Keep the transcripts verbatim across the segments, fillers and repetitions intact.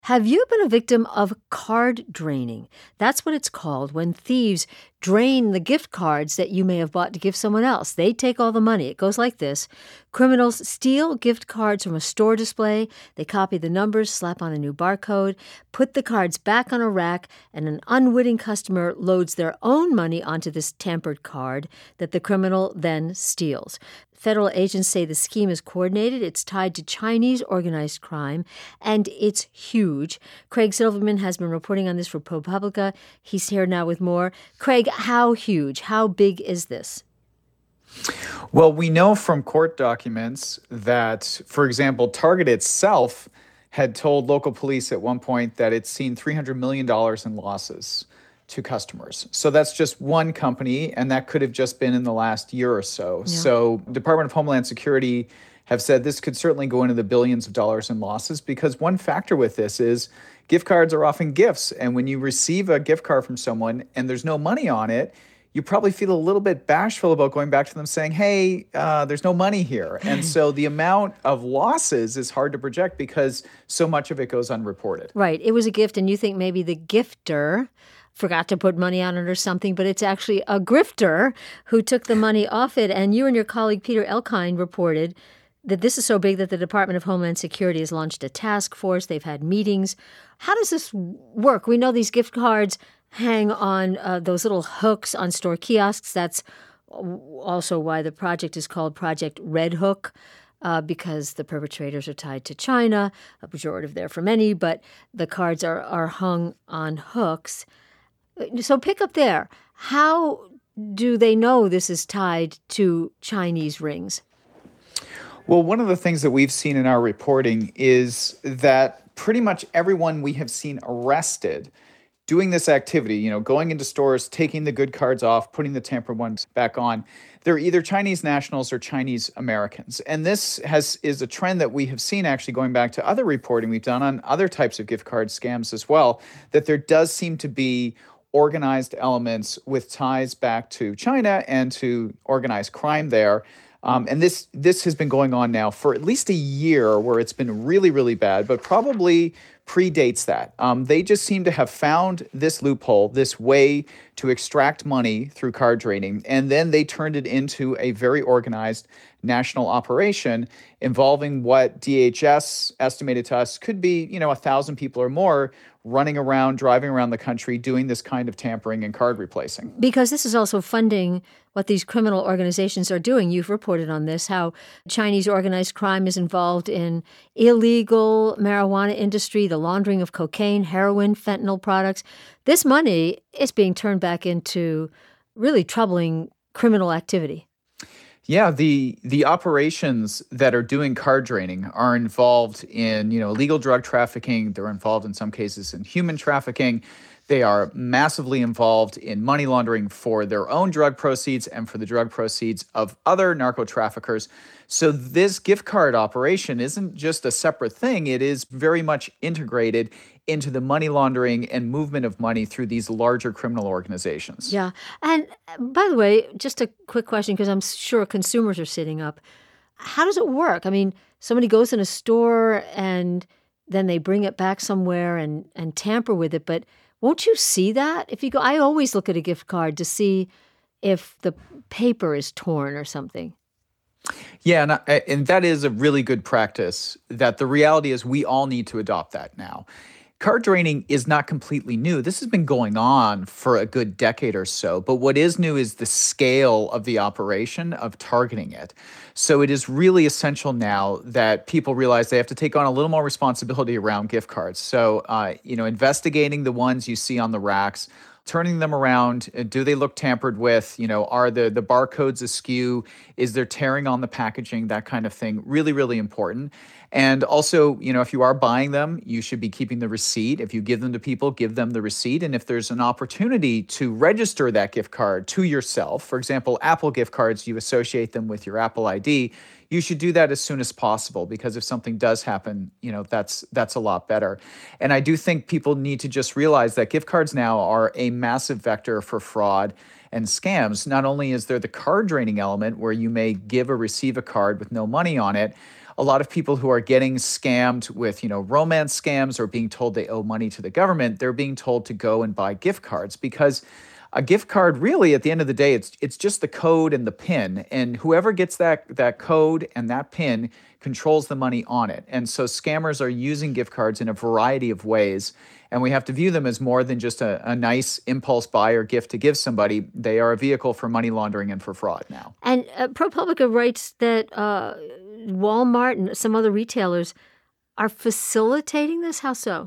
Have you been a victim of card draining? That's what it's called when thieves drain the gift cards that you may have bought to give someone else. They take all the money. It goes like this. Criminals steal gift cards from a store display. They copy the numbers, slap on a new barcode, put the cards back on a rack, and an unwitting customer loads their own money onto this tampered card that the criminal then steals. Federal agents say the scheme is coordinated, it's tied to Chinese organized crime, and it's huge. Craig Silverman has been reporting on this for ProPublica. He's here now with more. Craig, how huge, how big is this? Well, we know from court documents that, for example, Target itself had told local police at one point that it's seen three hundred million dollars in losses to customers. So that's just one company, and that could have just been in the last year or so. Yeah. So Department of Homeland Security have said this could certainly go into the billions of dollars in losses, because one factor with this is gift cards are often gifts. And when you receive a gift card from someone and there's no money on it, you probably feel a little bit bashful about going back to them saying, hey, uh, there's no money here. And so the amount of losses is hard to project because so much of it goes unreported. Right. It was a gift, and you think maybe the gifter forgot to put money on it or something, but it's actually a grifter who took the money off it. And you and your colleague Peter Elkind reported that this is so big that the Department of Homeland Security has launched a task force. They've had meetings. How does this work? We know these gift cards hang on uh, those little hooks on store kiosks. That's also why the project is called Project Red Hook, uh, because the perpetrators are tied to China, a pejorative there for many, but the cards are, are hung on hooks. So pick up there. How do they know this is tied to Chinese rings? Well, one of the things that we've seen in our reporting is that pretty much everyone we have seen arrested doing this activity, you know, going into stores, taking the good cards off, putting the tampered ones back on, they're either Chinese nationals or Chinese Americans. And this has is a trend that we have seen actually going back to other reporting we've done on other types of gift card scams as well, that there does seem to be organized elements with ties back to China and to organized crime there. Um, and this this has been going on now for at least a year, where it's been really, really bad, but probably predates that. Um, they just seem to have found this loophole, this way to extract money through card draining, and then they turned it into a very organized national operation involving what D H S estimated to us could be, you know, a thousand people or more running around, driving around the country, doing this kind of tampering and card replacing. Because this is also funding what these criminal organizations are doing. You've reported on this, how Chinese organized crime is involved in illegal marijuana industry, the laundering of cocaine, heroin, fentanyl products. This money is being turned back into really troubling criminal activity. Yeah, the the operations that are doing card draining are involved in, you know, illegal drug trafficking. They're involved in some cases in human trafficking. They are massively involved in money laundering for their own drug proceeds and for the drug proceeds of other narco traffickers. So this gift card operation isn't just a separate thing. It is very much integrated into the money laundering and movement of money through these larger criminal organizations. Yeah. And by the way, just a quick question, because I'm sure consumers are sitting up. How does it work? I mean, somebody goes in a store and then they bring it back somewhere and, and tamper with it, but won't you see that? If you go, I always look at a gift card to see if the paper is torn or something. Yeah, and, I, and that is a really good practice, that the reality is we all need to adopt that now. Card draining is not completely new. This has been going on for a good decade or so. But what is new is the scale of the operation of targeting it. So it is really essential now that people realize they have to take on a little more responsibility around gift cards. So, uh, you know, investigating the ones you see on the racks, turning them around. Do they look tampered with? You know, are the, the barcodes askew? Is there tearing on the packaging? That kind of thing. Really, really important. And also, you know, if you are buying them, you should be keeping the receipt. If you give them to people, give them the receipt. And if there's an opportunity to register that gift card to yourself, for example, Apple gift cards, you associate them with your Apple I D, you should do that as soon as possible, because if something does happen, you know, that's that's a lot better. And I do think people need to just realize that gift cards now are a massive vector for fraud and scams. Not only is there the card draining element where you may give or receive a card with no money on it, a lot of people who are getting scammed with, you know, romance scams or being told they owe money to the government, they're being told to go and buy gift cards because a gift card really at the end of the day it's it's just the code and the pin, and whoever gets that that code and that pin controls the money on it. And so scammers are using gift cards in a variety of ways, and we have to view them as more than just a, a nice impulse buy or gift to give somebody. They are a vehicle for money laundering and for fraud now. And uh, ProPublica writes that uh, Walmart and some other retailers are facilitating this. How so?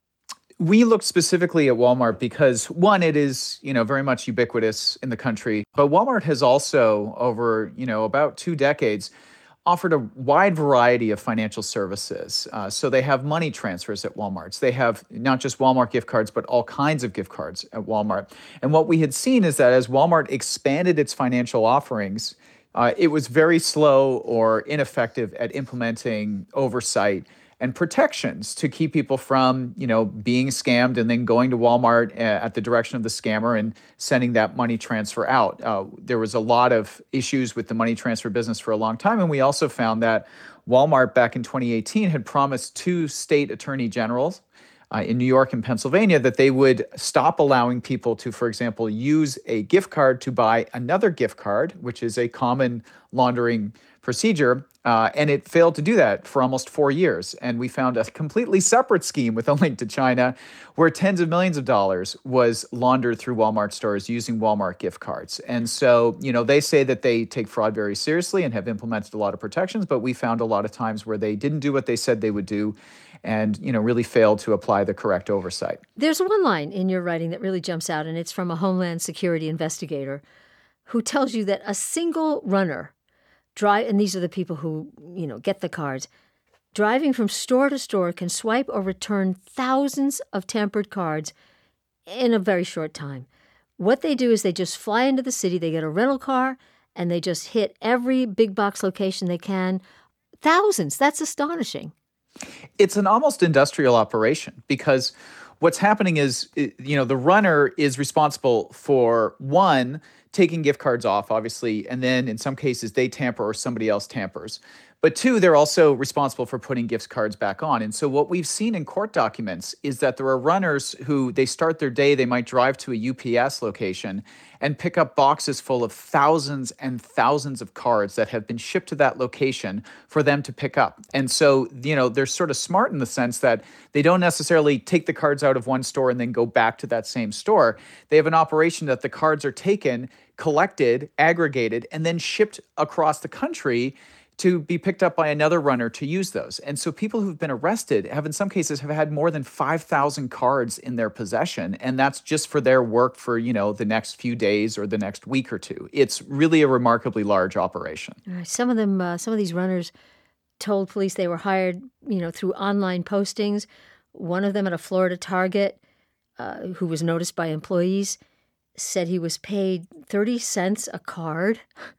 We looked specifically at Walmart because, one, it is, you know, very much ubiquitous in the country. But Walmart has also, over, you know, about two decades, offered a wide variety of financial services. Uh, so they have money transfers at Walmarts. They have not just Walmart gift cards, but all kinds of gift cards at Walmart. And what we had seen is that as Walmart expanded its financial offerings, uh, it was very slow or ineffective at implementing oversight and protections to keep people from, you know, being scammed and then going to Walmart at the direction of the scammer and sending that money transfer out. Uh, there was a lot of issues with the money transfer business for a long time. And we also found that Walmart back in twenty eighteen had promised two state attorney generals uh, in New York and Pennsylvania that they would stop allowing people to, for example, use a gift card to buy another gift card, which is a common laundering procedure. Uh, and it failed to do that for almost four years. And we found a completely separate scheme with a link to China where tens of millions of dollars was laundered through Walmart stores using Walmart gift cards. And so, you know, they say that they take fraud very seriously and have implemented a lot of protections, but we found a lot of times where they didn't do what they said they would do and, you know, really failed to apply the correct oversight. There's one line in your writing that really jumps out, and it's from a Homeland Security investigator who tells you that a single runner Drive, and these are the people who, you know, get the cards, driving from store to store can swipe or return thousands of tampered cards in a very short time. What they do is they just fly into the city, they get a rental car, and they just hit every big box location they can. Thousands. That's astonishing. It's an almost industrial operation because what's happening is, you know, the runner is responsible for, one, taking gift cards off, obviously, and then in some cases they tamper or somebody else tampers. But two, they're also responsible for putting gift cards back on. And so what we've seen in court documents is that there are runners who they start their day, they might drive to a U P S location and pick up boxes full of thousands and thousands of cards that have been shipped to that location for them to pick up. And so, you know, they're sort of smart in the sense that they don't necessarily take the cards out of one store and then go back to that same store. They have an operation that the cards are taken, collected, aggregated, and then shipped across the country to be picked up by another runner to use those. And so people who've been arrested have in some cases have had more than five thousand cards in their possession. And that's just for their work for, you know, the next few days or the next week or two. It's really a remarkably large operation. Some of them, uh, some of these runners told police they were hired, you know, through online postings. One of them at a Florida Target, uh, who was noticed by employees, said he was paid thirty cents a card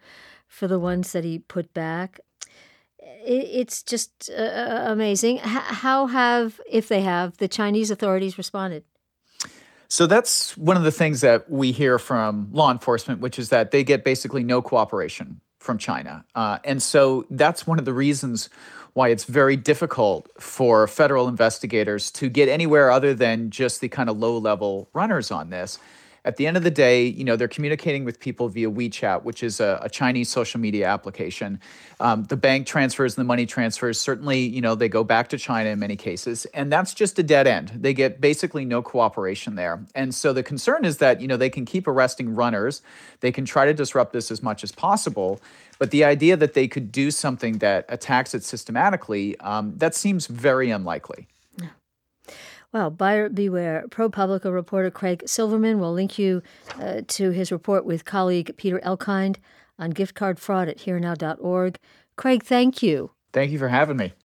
for the ones that he put back. It's just uh, amazing. H- how have, if they have, the Chinese authorities responded? So that's one of the things that we hear from law enforcement, which is that they get basically no cooperation from China. Uh, and so that's one of the reasons why it's very difficult for federal investigators to get anywhere other than just the kind of low-level runners on this. At the end of the day, you know, they're communicating with people via WeChat, which is a, a Chinese social media application. Um, the bank transfers and the money transfers, certainly, you know, they go back to China in many cases. And that's just a dead end. They get basically no cooperation there. And so the concern is that, you know, they can keep arresting runners. They can try to disrupt this as much as possible. But the idea that they could do something that attacks it systematically, um, that seems very unlikely. Well, buyer beware. ProPublica reporter Craig Silverman will link you uh, to his report with colleague Peter Elkind on gift card fraud at here now dot org. Craig, thank you. Thank you for having me.